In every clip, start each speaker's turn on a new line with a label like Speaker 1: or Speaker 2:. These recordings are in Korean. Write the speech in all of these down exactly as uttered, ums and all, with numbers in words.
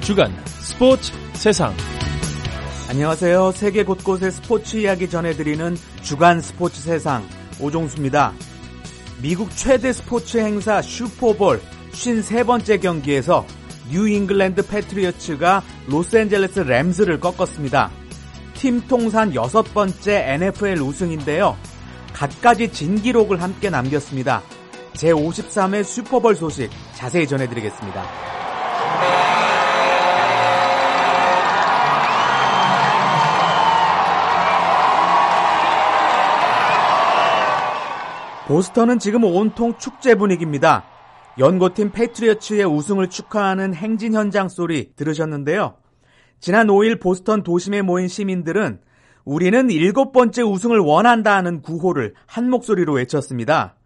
Speaker 1: 주간 스포츠 세상.
Speaker 2: 안녕하세요. 세계 곳곳의 스포츠 이야기 전해드리는 주간 스포츠 세상 오종수입니다. 미국 최대 스포츠 행사 슈퍼볼 오십삼 번째 경기에서 뉴 잉글랜드 패트리어츠가 로스앤젤레스 램스를 꺾었습니다. 팀 통산 여섯 번째 엔에프엘 우승인데요. 갖가지 진기록을 함께 남겼습니다. 제오십삼 회 슈퍼볼 소식 자세히 전해드리겠습니다. 보스턴은 지금 온통 축제 분위기입니다. 연고팀 패트리어츠의 우승을 축하하는 행진 현장 소리 들으셨는데요. 지난 오 일 보스턴 도심에 모인 시민들은 우리는 일곱 번째 우승을 원한다는 구호를 한 목소리로 외쳤습니다.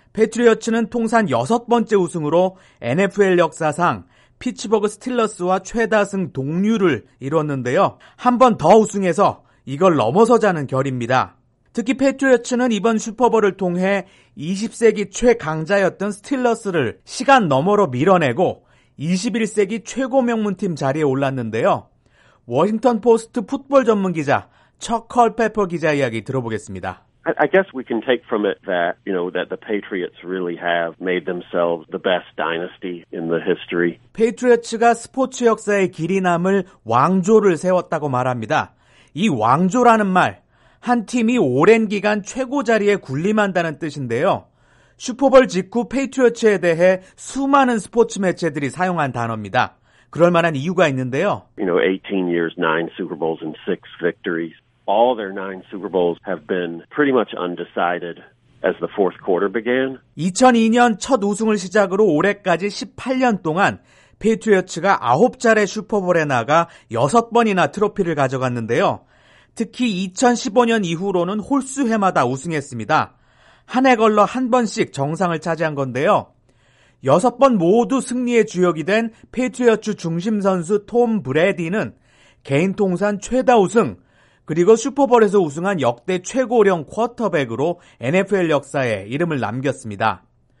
Speaker 2: 패트리어츠는 통산 여섯 번째 우승으로 엔에프엘 역사상 피츠버그 스틸러스와 최다승 동률을 이뤘는데요. 한 번 더 우승해서 이걸 넘어서자는 결입니다. 특히 패트리어츠는 이번 슈퍼볼을 통해 이십 세기 최강자였던 스틸러스를 시간 너머로 밀어내고 이십일 세기 최고 명문팀 자리에 올랐는데요. 워싱턴 포스트 풋볼 전문 기자 척 컬페퍼 기자 이야기 들어보겠습니다.
Speaker 3: I guess we can take from it that, you know, that the Patriots really have made themselves the best dynasty in the history.
Speaker 2: 페이트리어츠가 스포츠 역사의 길이 남을 왕조를 세웠다고 말합니다. 이 왕조라는 말, 한 팀이 오랜 기간 최고 자리에 군림한다는 뜻인데요. 슈퍼볼 직후 페이트리어츠에 대해 수많은 스포츠 매체들이 사용한 단어입니다. 그럴 만한 이유가 있는데요.
Speaker 3: You know, eighteen years, nine Super Bowls and six victories. All their nine Super Bowls have been pretty much undecided as the fourth quarter began.
Speaker 2: 이천이 년 첫 우승을 시작으로 올해까지 십팔 년 동안 페이트리어츠가 아홉 차례 슈퍼볼에 나가 여섯 번이나 트로피를 가져갔는데요. 특히 이천십오 년 이후로는 홀수 해마다 우승했습니다. 한 해 걸러 한 번씩 정상을 차지한 건데요. 여섯 번 모두 승리의 주역이 된 페이트리어츠 중심 선수 톰 브래디는 개인 통산 최다 우승, 그리고 슈퍼볼에서 우승한 역대 최고령 쿼터백으로 엔에프엘 역사에 이름을 남겼습니다.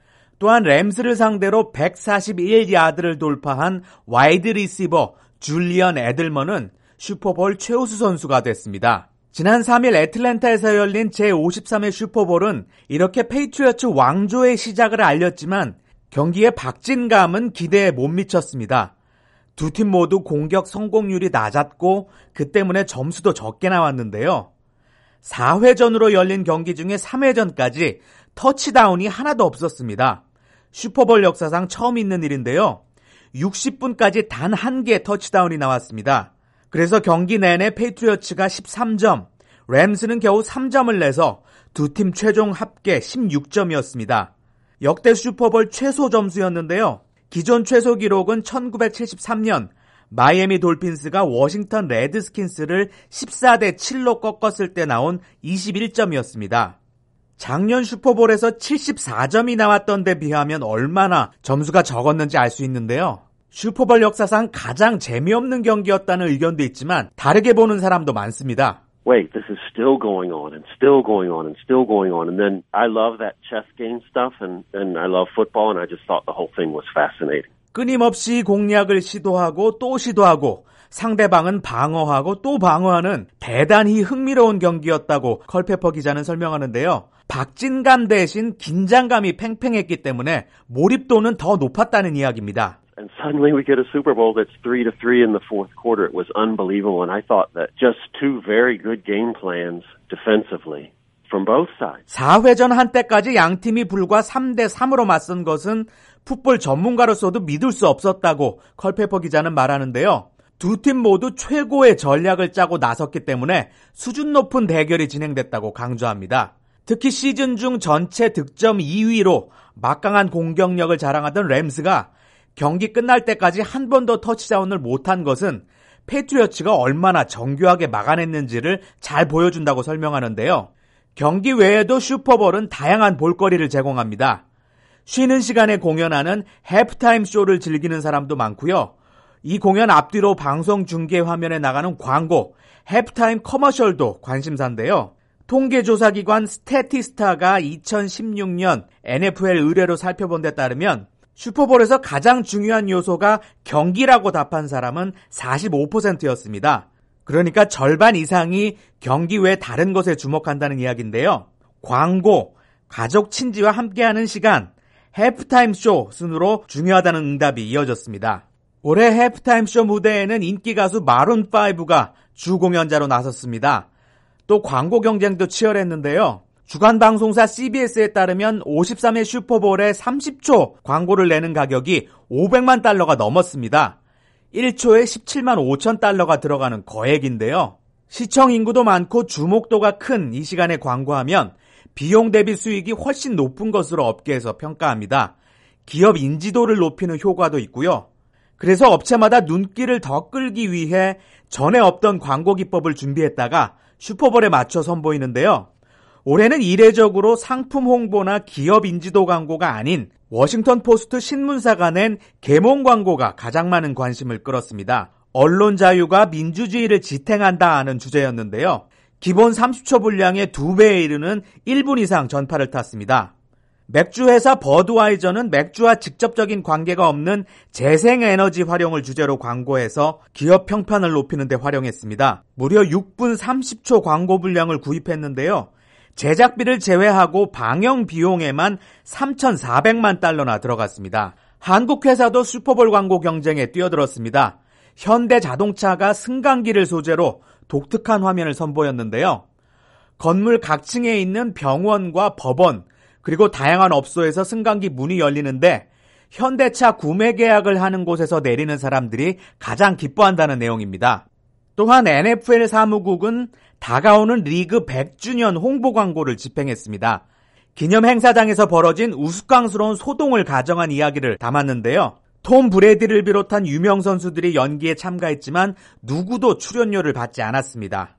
Speaker 2: 또한 램스를 상대로 백사십일 야드를 돌파한 와이드 리시버 줄리언 에들먼은 슈퍼볼 최우수 선수가 됐습니다. 지난 삼 일 애틀랜타에서 열린 제오십삼 회 슈퍼볼은 이렇게 페이트리어츠 왕조의 시작을 알렸지만 경기의 박진감은 기대에 못 미쳤습니다. 두 팀 모두 공격 성공률이 낮았고 그 때문에 점수도 적게 나왔는데요. 사 회전으로 열린 경기 중에 삼 회전까지 터치다운이 하나도 없었습니다. 슈퍼볼 역사상 처음 있는 일인데요. 육십 분까지 단 한 개의 터치다운이 나왔습니다. 그래서 경기 내내 페이트리어츠가 십삼 점, 램스는 겨우 삼 점을 내서 두 팀 최종 합계 십육 점이었습니다. 역대 슈퍼볼 최소 점수였는데요. 기존 최소 기록은 천구백칠십삼 년 마이애미 돌핀스가 워싱턴 레드스킨스를 십사 대 칠로 꺾었을 때 나온 이십일 점이었습니다. 작년 슈퍼볼에서 칠십사 점이 나왔던 데 비하면 얼마나 점수가 적었는지 알 수 있는데요. 슈퍼볼 역사상 가장 재미없는 경기였다는 의견도 있지만 다르게 보는 사람도 많습니다.
Speaker 3: Wait, this is still going on and still going on and still going on. And then I love that chess game stuff and, and I love football and I just thought the whole thing was fascinating.
Speaker 2: 끊임없이 공략을 시도하고 또 시도하고 상대방은 방어하고 또 방어하는 대단히 흥미로운 경기였다고 컬페퍼 기자는 설명하는데요. 박진감 대신 긴장감이 팽팽했기 때문에 몰입도는 더 높았다는 이야기입니다.
Speaker 3: And suddenly we get a Super Bowl that's three to three in the fourth quarter. It was unbelievable. And I thought that just two very good game plans defensively from both sides.
Speaker 2: 사 회전 한때까지 양팀이 불과 삼 대 삼으로 맞선 것은 풋볼 전문가로서도 믿을 수 없었다고 컬페퍼 기자는 말하는데요. 두 팀 모두 최고의 전략을 짜고 나섰기 때문에 수준 높은 대결이 진행됐다고 강조합니다. 특히 시즌 중 전체 득점 이 위로 막강한 공격력을 자랑하던 램스가 경기 끝날 때까지 한 번도 터치다운을 못한 것은 패트리어츠가 얼마나 정교하게 막아냈는지를 잘 보여준다고 설명하는데요. 경기 외에도 슈퍼볼은 다양한 볼거리를 제공합니다. 쉬는 시간에 공연하는 해프타임 쇼를 즐기는 사람도 많고요. 이 공연 앞뒤로 방송 중계 화면에 나가는 광고, 해프타임 커머셜도 관심사인데요. 통계조사기관 스태티스타가 이천십육 년 엔에프엘 의뢰로 살펴본 데 따르면 슈퍼볼에서 가장 중요한 요소가 경기라고 답한 사람은 사십오 퍼센트였습니다. 그러니까 절반 이상이 경기 외 다른 것에 주목한다는 이야기인데요. 광고, 가족 친지와 함께하는 시간, 해프타임 쇼 순으로 중요하다는 응답이 이어졌습니다. 올해 해프타임 쇼 무대에는 인기 가수 마룬 파이브가 주 공연자로 나섰습니다. 또 광고 경쟁도 치열했는데요. 주간 방송사 씨비에스에 따르면 오십삼 회 슈퍼볼에 삼십 초 광고를 내는 가격이 오백만 달러가 넘었습니다. 일 초에 십칠만 오천 달러가 들어가는 거액인데요. 시청 인구도 많고 주목도가 큰 이 시간에 광고하면 비용 대비 수익이 훨씬 높은 것으로 업계에서 평가합니다. 기업 인지도를 높이는 효과도 있고요. 그래서 업체마다 눈길을 더 끌기 위해 전에 없던 광고 기법을 준비했다가 슈퍼볼에 맞춰 선보이는데요. 올해는 이례적으로 상품 홍보나 기업 인지도 광고가 아닌 워싱턴 포스트 신문사가 낸 계몽 광고가 가장 많은 관심을 끌었습니다. 언론 자유가 민주주의를 지탱한다 하는 주제였는데요. 기본 삼십 초 분량의 두 배에 이르는 일 분 이상 전파를 탔습니다. 맥주 회사 버드와이저는 맥주와 직접적인 관계가 없는 재생에너지 활용을 주제로 광고해서 기업 평판을 높이는 데 활용했습니다. 무려 육 분 삼십 초 광고 분량을 구입했는데요. 제작비를 제외하고 방영 비용에만 삼천사백만 달러나 들어갔습니다. 한국 회사도 슈퍼볼 광고 경쟁에 뛰어들었습니다. 현대자동차가 승강기를 소재로 독특한 화면을 선보였는데요. 건물 각 층에 있는 병원과 법원, 그리고 다양한 업소에서 승강기 문이 열리는데 현대차 구매 계약을 하는 곳에서 내리는 사람들이 가장 기뻐한다는 내용입니다. 또한 엔에프엘 사무국은 다가오는 리그 백 주년 홍보 광고를 집행했습니다. 기념 행사장에서 벌어진 우스꽝스러운 소동을 가정한 이야기를 담았는데요. 톰 브레디를 비롯한 유명 선수들이 연기에 참가했지만 누구도 출연료를 받지 않았습니다.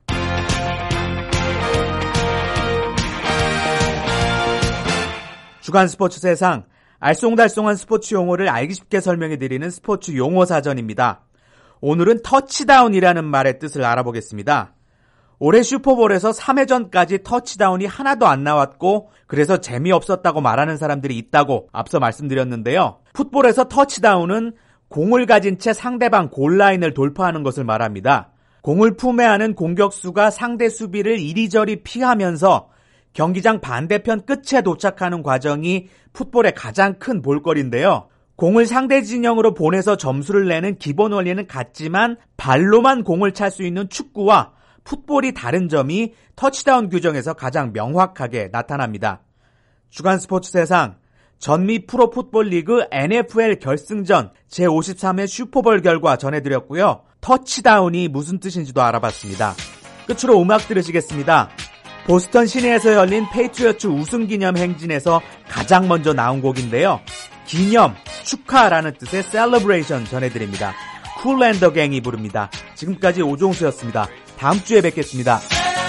Speaker 2: 주간 스포츠 세상, 알쏭달쏭한 스포츠 용어를 알기 쉽게 설명해드리는 스포츠 용어 사전입니다. 오늘은 터치다운이라는 말의 뜻을 알아보겠습니다. 올해 슈퍼볼에서 삼 회전까지 터치다운이 하나도 안 나왔고 그래서 재미없었다고 말하는 사람들이 있다고 앞서 말씀드렸는데요. 풋볼에서 터치다운은 공을 가진 채 상대방 골라인을 돌파하는 것을 말합니다. 공을 품에 안은 공격수가 상대 수비를 이리저리 피하면서 경기장 반대편 끝에 도착하는 과정이 풋볼의 가장 큰 볼거리인데요. 공을 상대 진영으로 보내서 점수를 내는 기본 원리는 같지만 발로만 공을 찰 수 있는 축구와 풋볼이 다른 점이 터치다운 규정에서 가장 명확하게 나타납니다. 주간 스포츠 세상, 전미 프로 풋볼 리그 엔에프엘 결승전 제오십삼 회 슈퍼볼 결과 전해드렸고요. 터치다운이 무슨 뜻인지도 알아봤습니다. 끝으로 음악 들으시겠습니다. 보스턴 시내에서 열린 페이트리어츠 우승 기념 행진에서 가장 먼저 나온 곡인데요. 기념, 축하라는 뜻의 셀러브레이션 전해드립니다. 쿨 앤 더 갱이 부릅니다. 지금까지 오종수였습니다. 다음 주에 뵙겠습니다.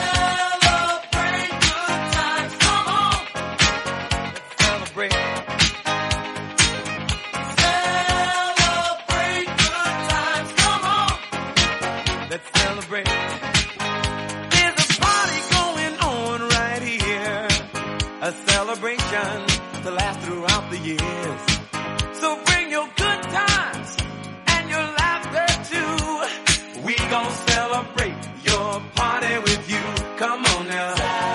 Speaker 4: A celebration to last throughout the years. So bring your good times and your laughter too. We gon' celebrate your party with you. Come on now.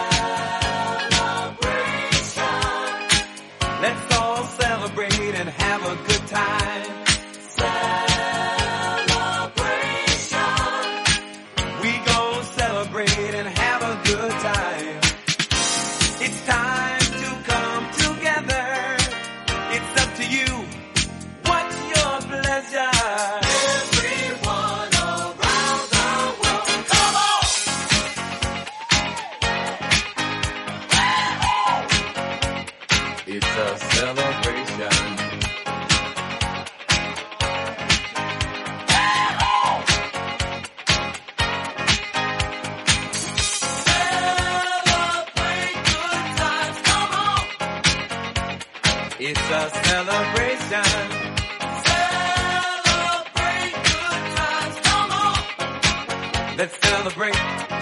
Speaker 4: Celebration. Let's all celebrate and have a good time. Celebration. We gon' celebrate and have a good time. It's time to come together. It's up to you. What's your pleasure? Everyone around the world, come on! It's a celebration. It's a celebration. Celebrate good times, come on. Let's celebrate.